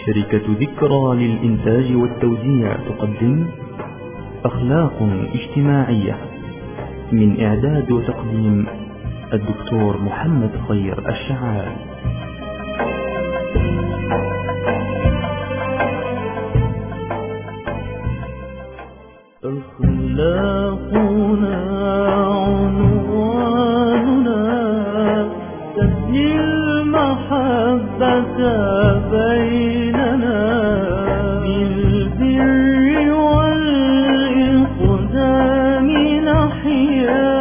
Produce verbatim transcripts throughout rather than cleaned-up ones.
شركة ذكرى للإنتاج والتوزيع تقدم أخلاق اجتماعية، من إعداد وتقديم الدكتور محمد خير الشعال. أخلاقنا عنواننا تبني المحبة بيننا، بالبر والإقدام نحيا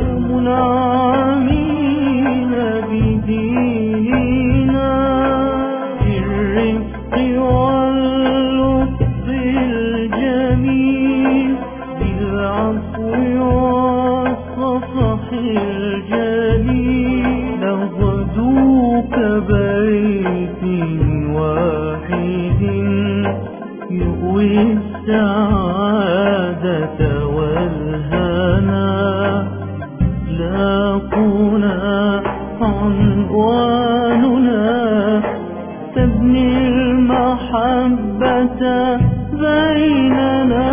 منعمين بديننا، بالرفق واللطف الجميل، بالعفو والصفح الجليل، نغدو كبيت واحد يؤوي السعادة والهنا. أخلاقنا عنواننا تبني المحبة بيننا.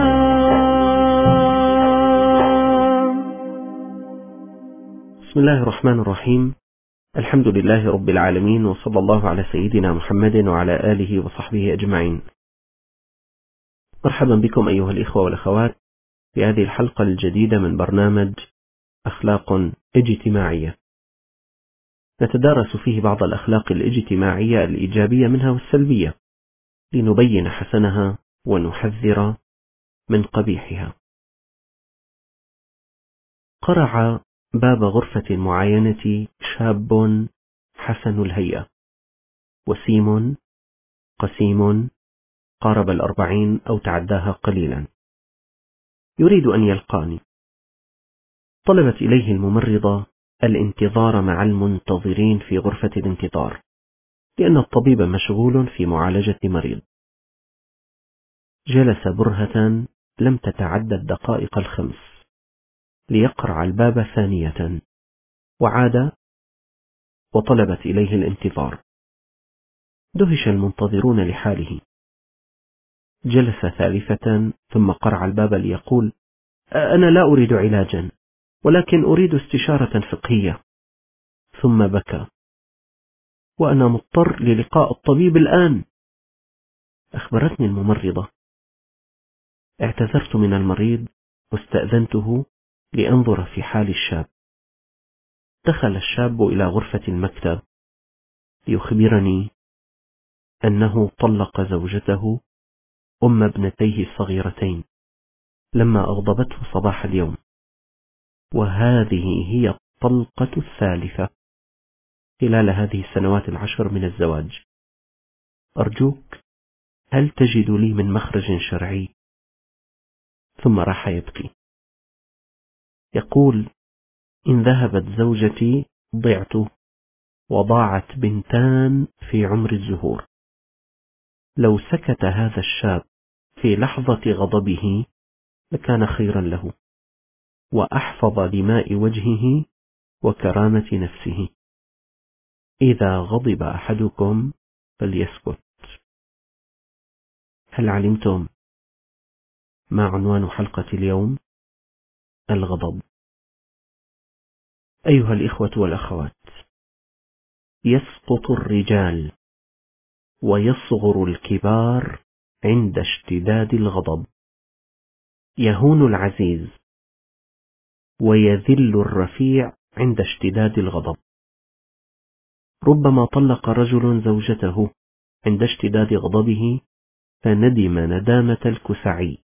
بسم الله الرحمن الرحيم. الحمد لله رب العالمين، وصلى الله على سيدنا محمد وعلى آله وصحبه أجمعين. مرحبا بكم أيها الإخوة والأخوات في هذه الحلقة الجديدة من برنامج أخلاق اجتماعية، نتدارس فيه بعض الأخلاق الاجتماعية الإيجابية منها والسلبية، لنبين حسنها ونحذر من قبيحها. قرع باب غرفة المعاينة شاب حسن الهيئة، وسيم قسيم، قارب الأربعين أو تعداها قليلا، يريد أن يلقاني. طلبت إليه الممرضة الانتظار مع المنتظرين في غرفة الانتظار، لأن الطبيب مشغول في معالجة مريض. جلس برهة لم تتعدى الدقائق الخمس ليقرع الباب ثانية، وعاد وطلبت إليه الانتظار. دهش المنتظرون لحاله. جلس ثالثة ثم قرع الباب ليقول: أنا لا أريد علاجا، ولكن أريد استشارة فقهية. ثم بكى: وأنا مضطر للقاء الطبيب الآن. أخبرتني الممرضة. اعتذرت من المريض واستأذنته لأنظر في حال الشاب. دخل الشاب إلى غرفة المكتب ليخبرني أنه طلق زوجته أم ابنتيه الصغيرتين لما أغضبته صباح اليوم، وهذه هي الطلقة الثالثة خلال هذه السنوات العشر من الزواج. أرجوك، هل تجد لي من مخرج شرعي؟ ثم راح يبكي. يقول: إن ذهبت زوجتي ضعت، وضاعت بنتان في عمر الزهور. لو سكت هذا الشاب في لحظة غضبه لكان خيرا له، وأحفظ لماء وجهه وكرامة نفسه. إذا غضب أحدكم فليسكت. هل علمتم ما عنوان حلقة اليوم؟ الغضب. أيها الإخوة والأخوات، يسقط الرجال ويصغر الكبار عند اشتداد الغضب، يهون العزيز ويذل الرفيع عند اشتداد الغضب. ربما طلق رجل زوجته عند اشتداد غضبه فندم ندامة الكسعي.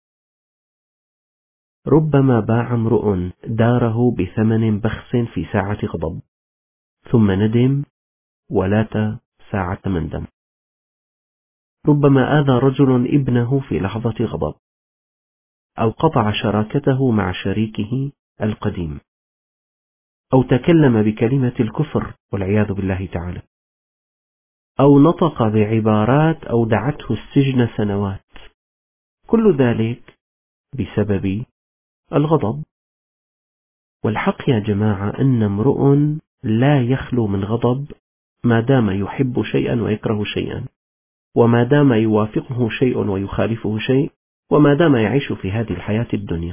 ربما باع امرؤ داره بثمن بخس في ساعة غضب، ثم ندم ولات ساعة مندم. ربما آذى رجل ابنه في لحظة غضب، أو قطع شراكته مع شريكه القديم، أو تكلم بكلمة الكفر والعياذ بالله تعالى، أو نطق بعبارات أودعته السجن سنوات. كل ذلك بسبب الغضب. والحق يا جماعة أن امرؤ لا يخلو من غضب ما دام يحب شيئا ويكره شيئا، وما دام يوافقه شيء ويخالفه شيء، وما دام يعيش في هذه الحياة الدنيا.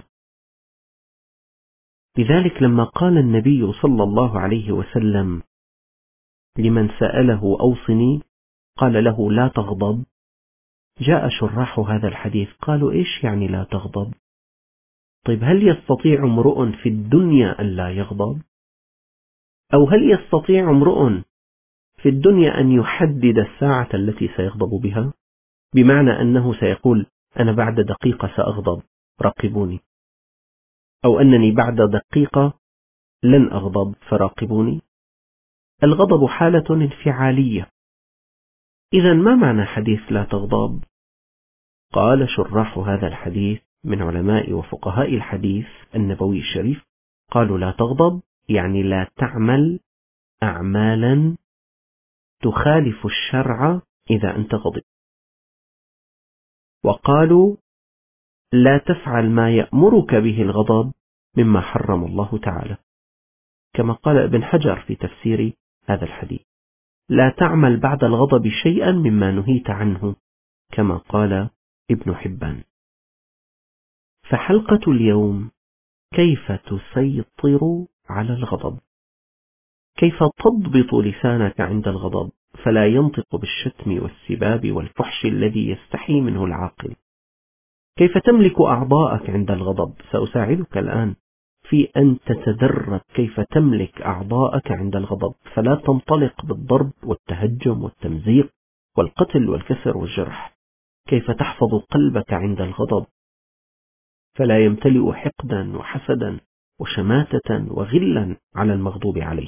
لذلك لما قال النبي صلى الله عليه وسلم لمن سأله أوصني قال له لا تغضب، جاء شراح هذا الحديث قالوا إيش يعني لا تغضب؟ طيب هل يستطيع امرؤ في الدنيا أن لا يغضب؟ أو هل يستطيع امرؤ في الدنيا أن يحدد الساعة التي سيغضب بها؟ بمعنى أنه سيقول أنا بعد دقيقة سأغضب راقبوني، أو أنني بعد دقيقة لن أغضب فراقبوني. الغضب حالة انفعالية. إذا ما معنى حديث لا تغضب؟ قال شراح هذا الحديث من علماء وفقهاء الحديث النبوي الشريف قالوا لا تغضب يعني لا تعمل أعمالا تخالف الشرع إذا أنت غضب. وقالوا لا تفعل ما يأمرك به الغضب مما حرم الله تعالى، كما قال ابن حجر في تفسير هذا الحديث لا تعمل بعد الغضب شيئا مما نهيت عنه، كما قال ابن حبان. فحلقة اليوم كيف تسيطر على الغضب، كيف تضبط لسانك عند الغضب فلا ينطق بالشتم والسباب والفحش الذي يستحي منه العاقل، كيف تملك أعضاءك عند الغضب. سأساعدك الآن في أن تتدرب كيف تملك أعضاءك عند الغضب فلا تنطلق بالضرب والتهجم والتمزيق والقتل والكسر والجرح، كيف تحفظ قلبك عند الغضب فلا يمتلئ حقدا وحسدا وشماتة وغلا على المغضوب عليه.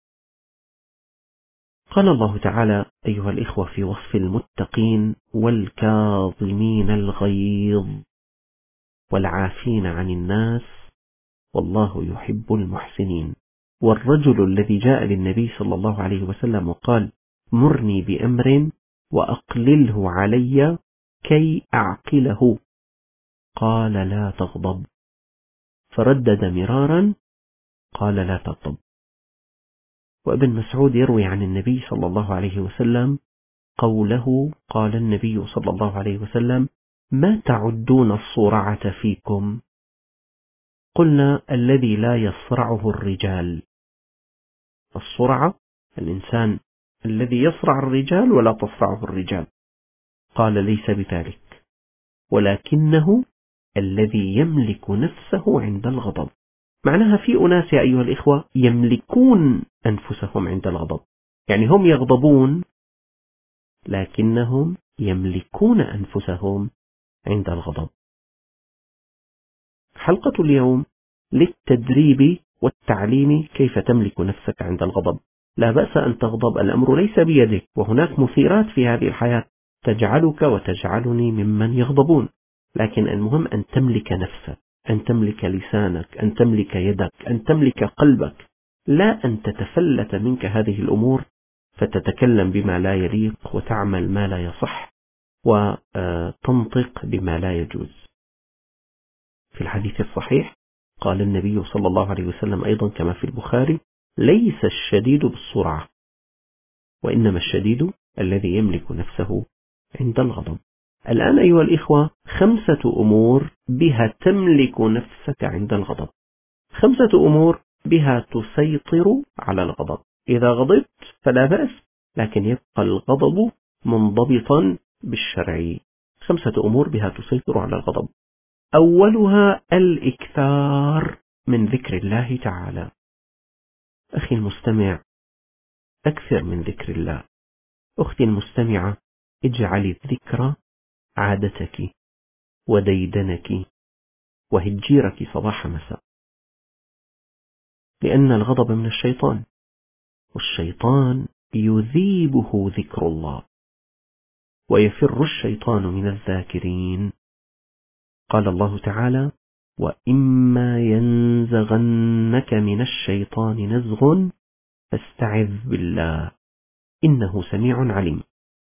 قال الله تعالى أيها الإخوة في وصف المتقين والكاظمين الغيظ والعافين عن الناس والله يحب المحسنين. والرجل الذي جاء للنبي صلى الله عليه وسلم وقال مرني بأمر وأقلله علي كي أعقله، قال لا تغضب، فردد مرارا قال لا تغضب. وابن مسعود يروي عن النبي صلى الله عليه وسلم قوله قال النبي صلى الله عليه وسلم ما تعدون الصرعة فيكم؟ قلنا الذي لا يصرعه الرجال. الصرعة الإنسان الذي يصرع الرجال ولا تصرعه الرجال. قال ليس بذلك، ولكنه الذي يملك نفسه عند الغضب. معناها في أناس يا أيها الإخوة يملكون أنفسهم عند الغضب، يعني هم يغضبون لكنهم يملكون أنفسهم عند الغضب. حلقة اليوم للتدريب والتعليم كيف تملك نفسك عند الغضب. لا بأس أن تغضب، الأمر ليس بيدك، وهناك مثيرات في هذه الحياة تجعلك وتجعلني ممن يغضبون، لكن المهم أن تملك نفسك، أن تملك لسانك، أن تملك يدك، أن تملك قلبك، لا أن تتفلت منك هذه الأمور فتتكلم بما لا يليق وتعمل ما لا يصح وتنطق بما لا يجوز. في الحديث الصحيح قال النبي صلى الله عليه وسلم أيضا كما في البخاري ليس الشديد بالسرعة، وإنما الشديد الذي يملك نفسه عند الغضب. الآن أيها الإخوة خمسة أمور بها تملك نفسك عند الغضب، خمسة أمور بها تسيطر على الغضب. إذا غضبت فلا بأس، لكن يبقى الغضب منضبطا بالشرع. خمسة أمور بها تسيطر على الغضب. أولها الإكثار من ذكر الله تعالى. أخي المستمع أكثر من ذكر الله. أختي المستمعة اجعلي الذكر عادتك وديدنك وهجيرك صباح مساء، لأن الغضب من الشيطان، والشيطان يذيبه ذكر الله، ويفر الشيطان من الذاكرين. قال الله تعالى وإما ينزغنك من الشيطان نزغ فاستعذ بالله إنه سميع عليم.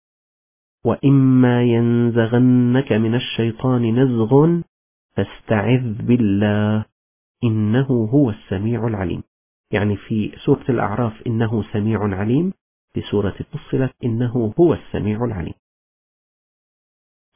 وإما ينزغنك من الشيطان نزغ فاستعذ بالله إنه هو السميع العليم. يعني في سورة الأعراف إنه سميع عليم، في سورة فصلت إنه هو السميع العليم.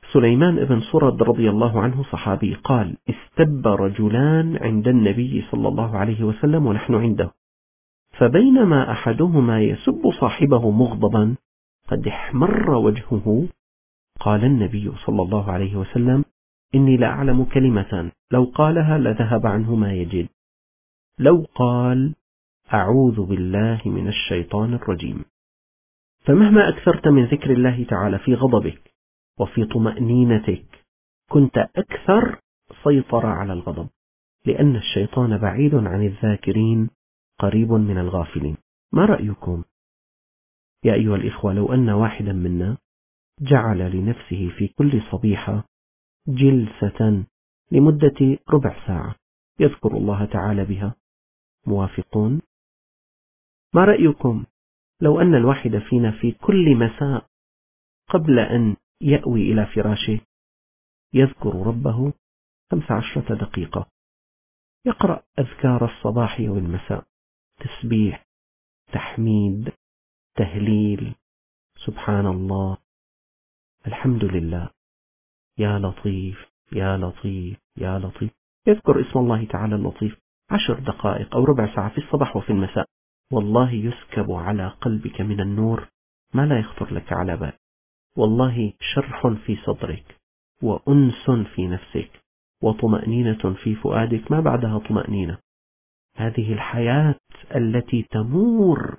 سليمان بن صرد رضي الله عنه صحابي قال: استب رجلان عند النبي صلى الله عليه وسلم ونحن عنده، فبينما أحدهما يسب صاحبه مغضبا قد احمر وجهه، قال النبي صلى الله عليه وسلم: إني لأعلم كلمة لو قالها لذهب عنه ما يجد، لو قال: أعوذ بالله من الشيطان الرجيم. فمهما أكثرت من ذكر الله تعالى في غضبك وفي طمأنينتك كنت أكثر سيطرة على الغضب، لأن الشيطان بعيد عن الذاكرين قريب من الغافلين. ما رأيكم يا أيها الإخوة لو أن واحدا منا جعل لنفسه في كل صبيحة جلسة لمدة ربع ساعة يذكر الله تعالى بها؟ موافقون؟ ما رأيكم لو أن الواحد فينا في كل مساء قبل أن يأوي إلى فراشه يذكر ربه خمس عشرة دقيقة، يقرأ أذكار الصباح والمساء، تسبيح، تحميد، تهليل، سبحان الله، الحمد لله، يا لطيف يا لطيف يا لطيف، يذكر اسم الله تعالى اللطيف عشر دقائق أو ربع ساعة في الصباح وفي المساء، والله يسكب على قلبك من النور ما لا يخطر لك على بال، والله شرح في صدرك وأنس في نفسك وطمأنينة في فؤادك ما بعدها طمأنينة. هذه الحياة التي تمور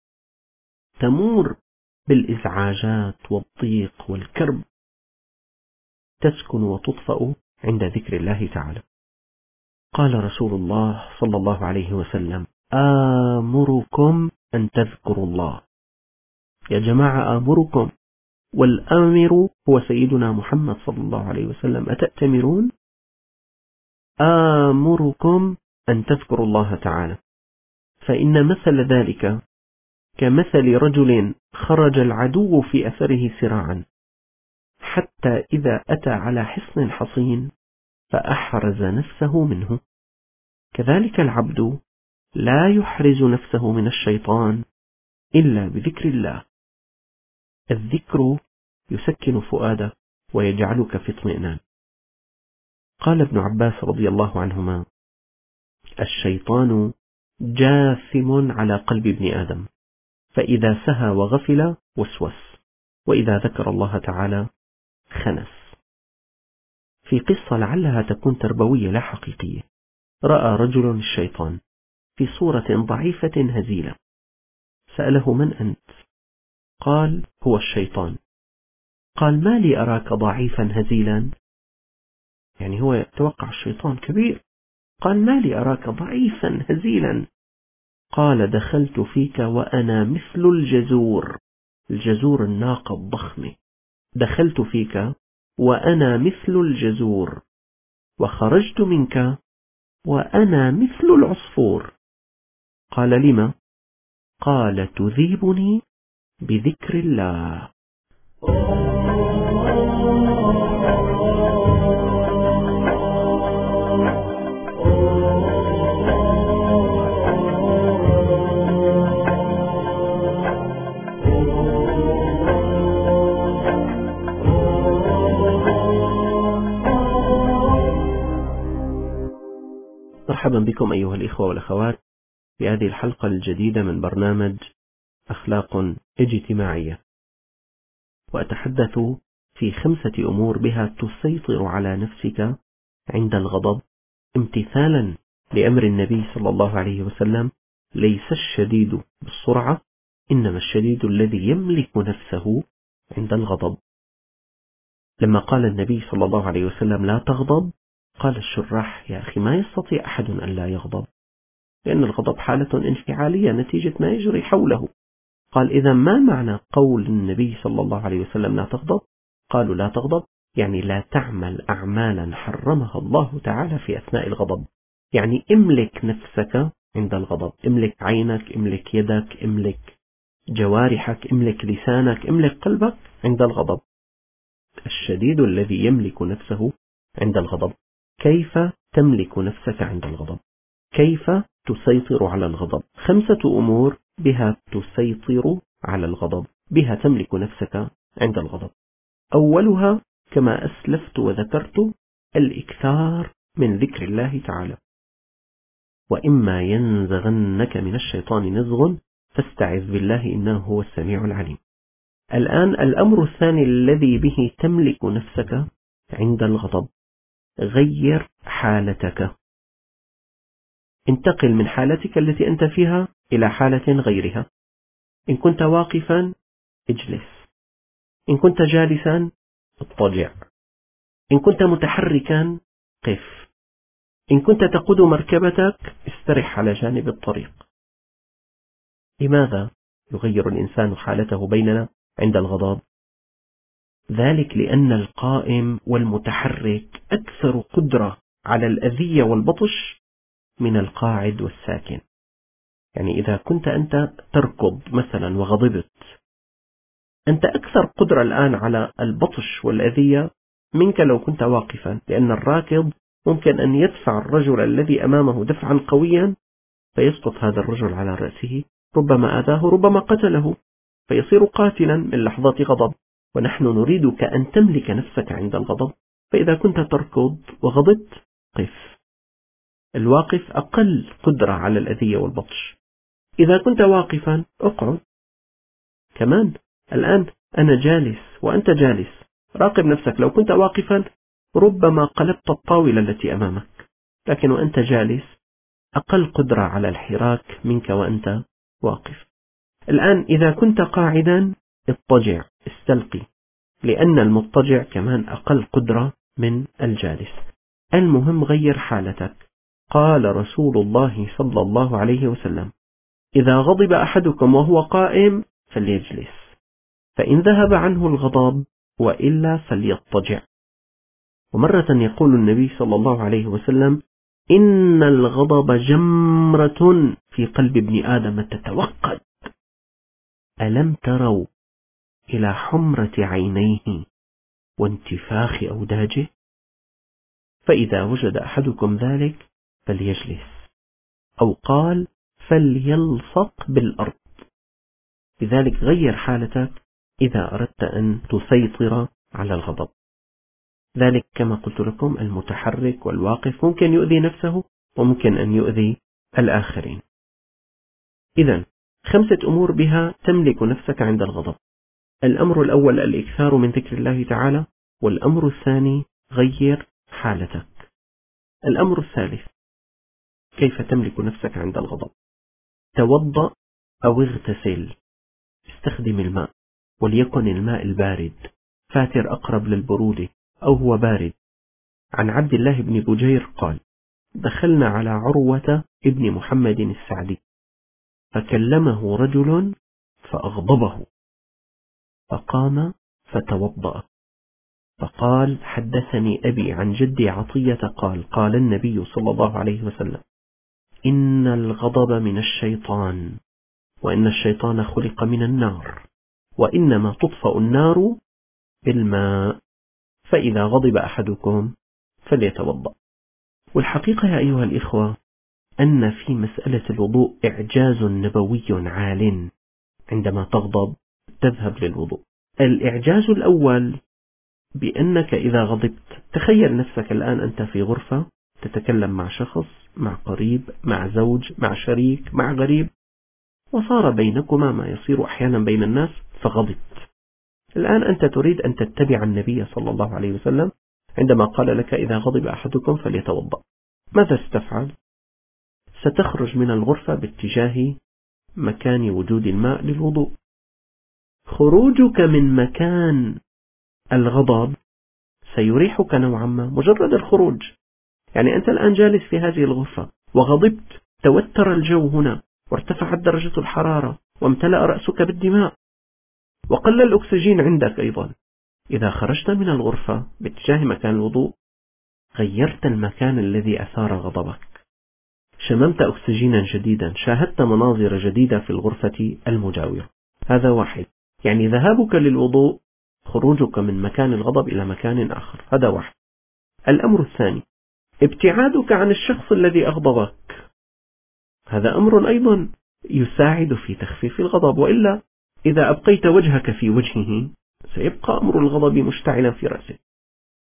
تمور بالإزعاجات والضيق والكرب تسكن وتطفأ عند ذكر الله تعالى. قال رسول الله صلى الله عليه وسلم: آمركم أن تذكروا الله. يا جماعة آمركم، والآمر هو سيدنا محمد صلى الله عليه وسلم، أتأتمرون؟ آمركم أن تذكروا الله تعالى، فإن مثل ذلك كمثل رجل خرج العدو في أثره سراعا حتى إذا أتى على حصن حصين فأحرز نفسه منه، كذلك العبد لا يحرز نفسه من الشيطان إلا بذكر الله. الذكر يسكن فؤادك ويجعلك في اطمئنان. قال ابن عباس رضي الله عنهما: الشيطان جاثم على قلب ابن آدم، فإذا سهى وغفل وسوس، وإذا ذكر الله تعالى خنس. في قصة لعلها تكون تربوية لا حقيقية، رأى رجل الشيطان في صورة ضعيفة هزيلة، سأله: من أنت؟ قال: هو الشيطان. قال: ما لي أراك ضعيفا هزيلا؟ يعني هو يتوقع الشيطان كبير. قال: ما لي أراك ضعيفا هزيلا؟ قال: دخلت فيك وأنا مثل الجزور، الجزور الناقة الضخمة، دخلت فيك وأنا مثل الجزور، وخرجت منك وأنا مثل العصفور. قال: لما؟ قال: تذيبني بذكر الله. مرحبا بكم أيها الإخوة والأخوات في هذه الحلقة الجديدة من برنامج أخلاق اجتماعية، وأتحدث في خمسة أمور بها تسيطر على نفسك عند الغضب، امتثالا لأمر النبي صلى الله عليه وسلم: ليس الشديد بالسرعة إنما الشديد الذي يملك نفسه عند الغضب. لما قال النبي صلى الله عليه وسلم: لا تغضب، قال الشراح: يا أخي ما يستطيع أحد أن لا يغضب، لأن الغضب حالة انفعالية نتيجة ما يجري حوله. قال: إذا ما معنى قول النبي صلى الله عليه وسلم لا تغضب؟ قالوا: لا تغضب يعني لا تعمل أعمالا حرمها الله تعالى في أثناء الغضب، يعني املك نفسك عند الغضب، املك عينك، املك يدك، املك جوارحك، املك لسانك، املك قلبك عند الغضب. الشديد الذي يملك نفسه عند الغضب. كيف تملك نفسك عند الغضب؟ كيف تسيطر على الغضب؟ خمسة أمور بها تسيطر على الغضب، بها تملك نفسك عند الغضب. أولها كما أسلفت وذكرت الإكثار من ذكر الله تعالى. وإما ينزغنك من الشيطان نزغ فاستعذ بالله إنه هو السميع العليم. الآن الأمر الثاني الذي به تملك نفسك عند الغضب: غير حالتك. انتقل من حالتك التي أنت فيها إلى حالة غيرها. إن كنت واقفا اجلس، إن كنت جالسا اضطجع، إن كنت متحركا قف، إن كنت تقود مركبتك استرح على جانب الطريق. لماذا يغير الإنسان حالته بيننا عند الغضب؟ ذلك لأن القائم والمتحرك أكثر قدرة على الأذية والبطش من القاعد والساكن. يعني إذا كنت أنت تركض مثلا وغضبت، أنت أكثر قدرة الآن على البطش والأذية منك لو كنت واقفا، لأن الراكض ممكن أن يدفع الرجل الذي أمامه دفعا قويا فيسقط هذا الرجل على رأسه، ربما آذاه ربما قتله، فيصير قاتلا من لحظات غضب. ونحن نريدك أن تملك نفسك عند الغضب. فإذا كنت تركض وغضبت قف. الواقف أقل قدرة على الأذية والبطش. إذا كنت واقفا اقعد. كمان الآن أنا جالس وأنت جالس، راقب نفسك. لو كنت واقفا ربما قلبت الطاولة التي أمامك، لكن وأنت جالس أقل قدرة على الحراك منك وأنت واقف. الآن إذا كنت قاعدا اضطجع، استلقي، لأن المضطجع كمان أقل قدرة من الجالس. المهم غير حالتك. قال رسول الله صلى الله عليه وسلم: إذا غضب أحدكم وهو قائم فليجلس، فإن ذهب عنه الغضب وإلا فليضطجع. ومرة يقول النبي صلى الله عليه وسلم: إن الغضب جمرة في قلب ابن آدم تتوقد، ألم تروا إلى حمرة عينيه وانتفاخ أوداجه؟ فإذا وجد أحدكم ذلك فليجلس، أو قال فليلصق بالأرض. لذلك غير حالتك إذا أردت أن تسيطر على الغضب. ذلك كما قلت لكم المتحرك والواقف ممكن يؤذي نفسه وممكن أن يؤذي الآخرين. إذن خمسة أمور بها تملك نفسك عند الغضب. الأمر الأول الإكثار من ذكر الله تعالى، والأمر الثاني غير حالتك. الأمر الثالث كيف تملك نفسك عند الغضب: توضأ أو اغتسل، استخدم الماء، وليكن الماء البارد، فاتر أقرب للبرودة أو هو بارد. عن عبد الله بن بجير قال: دخلنا على عروة ابن محمد السعدي فكلمه رجل فأغضبه، فقام فتوضأ، فقال: حدثني أبي عن جدي عطية قال: قال النبي صلى الله عليه وسلم: إن الغضب من الشيطان، وإن الشيطان خلق من النار، وإنما تطفأ النار بالماء، فإذا غضب أحدكم فليتوضأ. والحقيقة يا أيها الإخوة أن في مسألة الوضوء إعجاز نبوي عال. عندما تغضب تذهب للوضوء. الإعجاز الأول بأنك إذا غضبت، تخيل نفسك الآن أنت في غرفة تتكلم مع شخص، مع قريب، مع زوج، مع شريك، مع غريب، وصار بينكما ما يصير أحيانا بين الناس فغضبت. الآن أنت تريد أن تتبع النبي صلى الله عليه وسلم عندما قال لك: إذا غضب أحدكم فليتوضأ. ماذا ستفعل؟ ستخرج من الغرفة باتجاه مكان وجود الماء للوضوء. خروجك من مكان الغضب سيريحك نوعا ما، مجرد الخروج. يعني أنت الآن جالس في هذه الغرفة وغضبت، توتر الجو هنا، وارتفعت درجة الحرارة، وامتلأ رأسك بالدماء، وقل الأكسجين عندك أيضا. إذا خرجت من الغرفة باتجاه مكان الوضوء غيرت المكان الذي أثار غضبك، شممت أكسجينا جديدا، شاهدت مناظر جديدة في الغرفة المجاورة. هذا واحد، يعني ذهابك للوضوء خروجك من مكان الغضب إلى مكان آخر، هذا واحد. الأمر الثاني ابتعادك عن الشخص الذي أغضبك، هذا أمر أيضا يساعد في تخفيف الغضب، وإلا إذا أبقيت وجهك في وجهه سيبقى أمر الغضب مشتعلا في رأسك.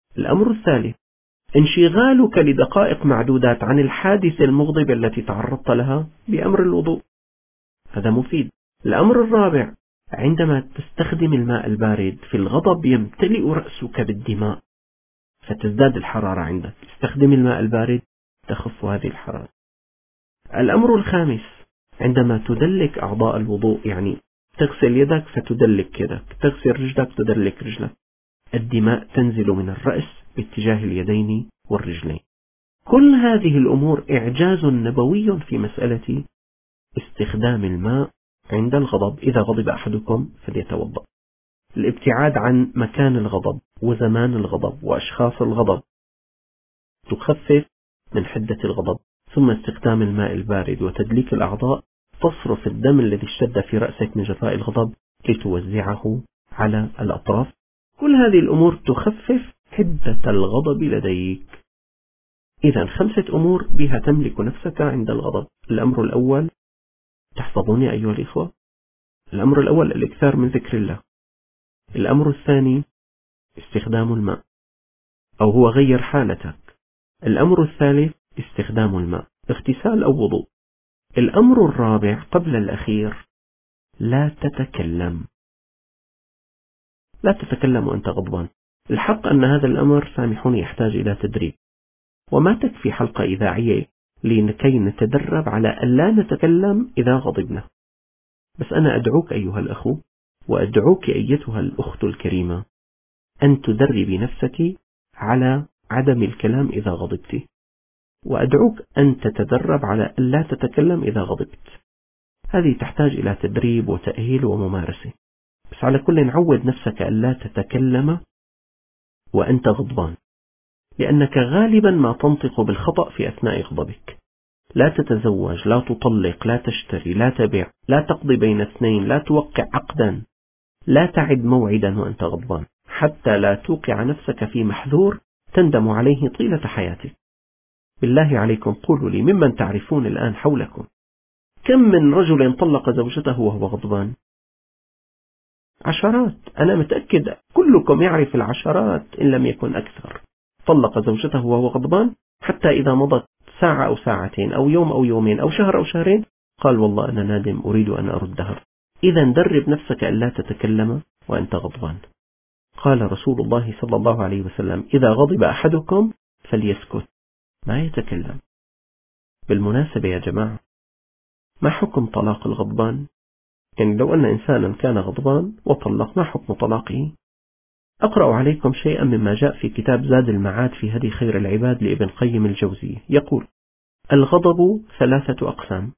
الأمر الثالث انشغالك لدقائق معدودات عن الحادثة المغضبة التي تعرضت لها بأمر الوضوء، هذا مفيد. الأمر الرابع عندما تستخدم الماء البارد في الغضب يمتلئ رأسك بالدماء فتزداد الحرارة عندك، استخدم الماء البارد تخف هذه الحرارة. الأمر الخامس عندما تدلك أعضاء الوضوء، يعني تغسل يدك فتدلك يدك، تغسل رجلك تدلك رجلك، الدماء تنزل من الرأس باتجاه اليدين والرجلين. كل هذه الأمور إعجاز نبوي في مسألة استخدام الماء عند الغضب. إذا غضب أحدكم فليتوضأ. الابتعاد عن مكان الغضب وزمان الغضب وأشخاص الغضب تخفف من حدة الغضب. ثم استخدام الماء البارد وتدليك الأعضاء تصرف الدم الذي اشتد في رأسك من جفاء الغضب لتوزعه على الأطراف. كل هذه الأمور تخفف حدة الغضب لديك. إذا خمسة أمور بها تملك نفسك عند الغضب. الأمر الأول، تحفظوني أيها الإخوة، الأمر الأول الإكثار من ذكر الله. الأمر الثاني استخدام الماء، أو هو غير حالتك. الأمر الثالث استخدام الماء، اغتسال أو وضوء. الأمر الرابع قبل الأخير لا تتكلم، لا تتكلم وأنت غضبان. الحق أن هذا الأمر سامحوني يحتاج إلى تدريب، وما تكفي حلقة إذاعية لكي نتدرب على أن لا نتكلم إذا غضبنا. بس أنا أدعوك أيها الأخو، وأدعوك أيتها الأخت الكريمة، أن تدربي نفسك على عدم الكلام إذا غضبت، وأدعوك أن تتدرب على أن لا تتكلم إذا غضبت. هذه تحتاج إلى تدريب وتأهيل وممارسة. بس على كل نعود نفسك أن لا تتكلم وأنت غضبان، لأنك غالبا ما تنطق بالخطأ في أثناء غضبك. لا تتزوج، لا تطلق، لا تشتري، لا تبيع، لا تقضي بين اثنين، لا توقع عقدا، لا تعد موعدا وأنت غضبان، حتى لا توقع نفسك في محذور تندم عليه طيلة حياتك. بالله عليكم قولوا لي، ممن تعرفون الآن حولكم كم من رجل طلق زوجته وهو غضبان؟ عشرات. أنا متأكد كلكم يعرف العشرات إن لم يكن أكثر. طلق زوجته وهو غضبان، حتى إذا مضت ساعة أو ساعتين أو يوم أو يومين أو شهر أو شهرين قال والله أنا نادم أريد أن أردها. إذا درب نفسك أن لا تتكلم وأنت غضبان. قال رسول الله صلى الله عليه وسلم إذا غضب أحدكم فليسكت، ما يتكلم. بالمناسبة يا جماعة، ما حكم طلاق الغضبان؟ يعني لو أن إنسانا كان غضبان وطلق، ما حكم طلاقه؟ أقرأ عليكم شيئا مما جاء في كتاب زاد المعاد في هدي خير العباد لابن قيم الجوزية. يقول الغضب ثلاثة أقسام،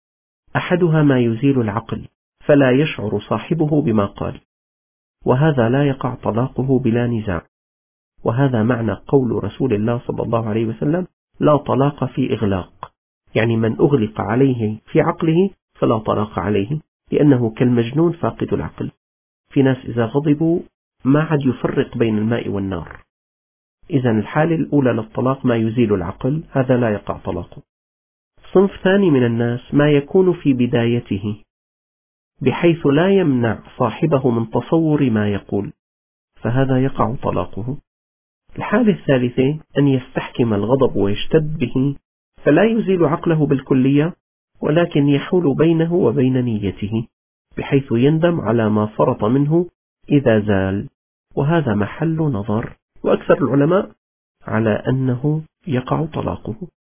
أحدها ما يزيل العقل فلا يشعر صاحبه بما قال، وهذا لا يقع طلاقه بلا نزاع، وهذا معنى قول رسول الله صلى الله عليه وسلم لا طلاق في إغلاق، يعني من أغلق عليه في عقله فلا طلاق عليه، لأنه كالمجنون فاقد العقل. في ناس إذا غضبوا ما عاد يفرق بين الماء والنار. إذن الحالة الأولى للطلاق ما يزيل العقل، هذا لا يقع طلاقه. صنف ثاني من الناس ما يكون في بدايته بحيث لا يمنع صاحبه من تصور ما يقول، فهذا يقع طلاقه. الحالة الثالثة أن يستحكم الغضب ويشتد به، فلا يزيل عقله بالكلية، ولكن يحول بينه وبين نيته بحيث يندم على ما فرط منه إذا زال، وهذا محل نظر، وأكثر العلماء على أنه يقع طلاقه.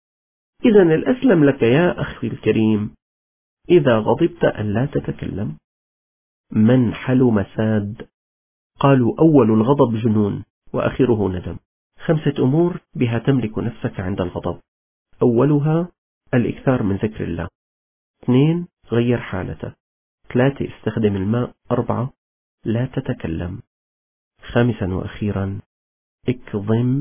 إذن الأسلم لك يا أخي الكريم إذا غضبت أن لا تتكلم. من حلم ساد، قالوا أول الغضب جنون وآخره ندم. خمسة أمور بها تملك نفسك عند الغضب. أولها الإكثار من ذكر الله. اثنين غير حالتك. ثلاثة استخدم الماء. أربعة لا تتكلم. خامسا وأخيرا اكظم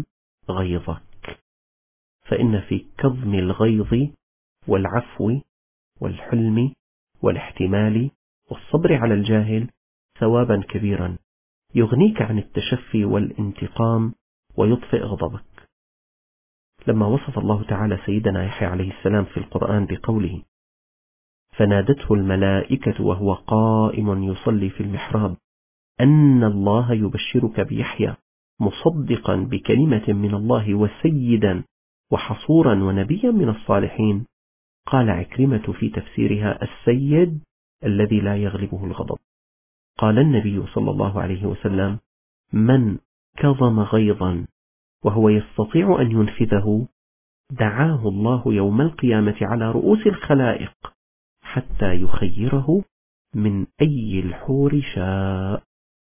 غيظك، فإن في كظم الغيظ والعفو والحلم والاحتمال والصبر على الجاهل ثوابا كبيرا يغنيك عن التشفي والانتقام ويطفئ غضبك. لما وصف الله تعالى سيدنا يحيى عليه السلام في القرآن بقوله فنادته الملائكة وهو قائم يصلي في المحراب أن الله يبشرك بيحيى مصدقا بكلمة من الله وسيدا وحصورا ونبيا من الصالحين. قال عكرمة في تفسيرها: السيد الذي لا يغلبه الغضب. قال النبي صلى الله عليه وسلم: من كظم غيظا وهو يستطيع أن ينفذه دعاه الله يوم القيامة على رؤوس الخلائق حتى يخيره من أي الحور شاء.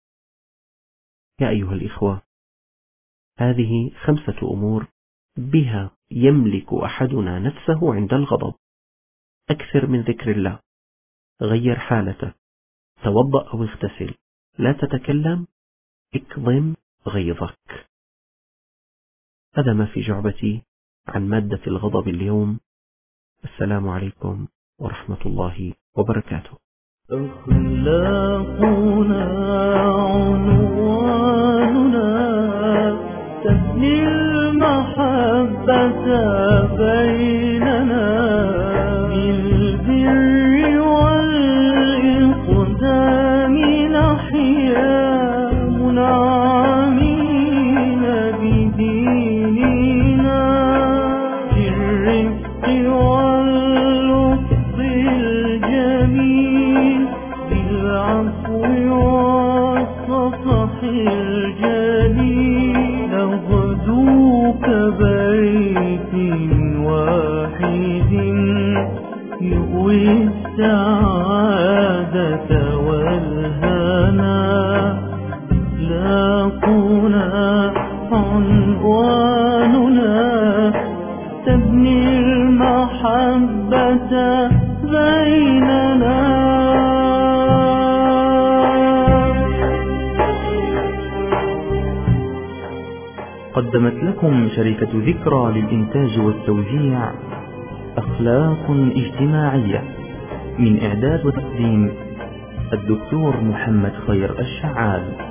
يا أيها الإخوة، هذه خمسة أمور بها يملك أحدنا نفسه عند الغضب. أكثر من ذكر الله، غير حالته، توضأ أو اغتسل، لا تتكلم، اكظم غيظك. هذا ما في جعبتي عن مادة الغضب اليوم. السلام عليكم ورحمة الله وبركاته. أخلاقنا عنواننا تبني المحبة بيننا بالبر والإقدام نحيا منعمين بديننا بالرفق واللطف الجميل بالعفو والصفح الجليل نغدو كبيت واحد يؤوي السعادة والهنا. أخلاقنا عنواننا تبني المحبة بيننا. قدمت لكم شركة ذكرى للإنتاج والتوزيع أخلاق اجتماعية، من إعداد وتقديم الدكتور محمد خير الشعال.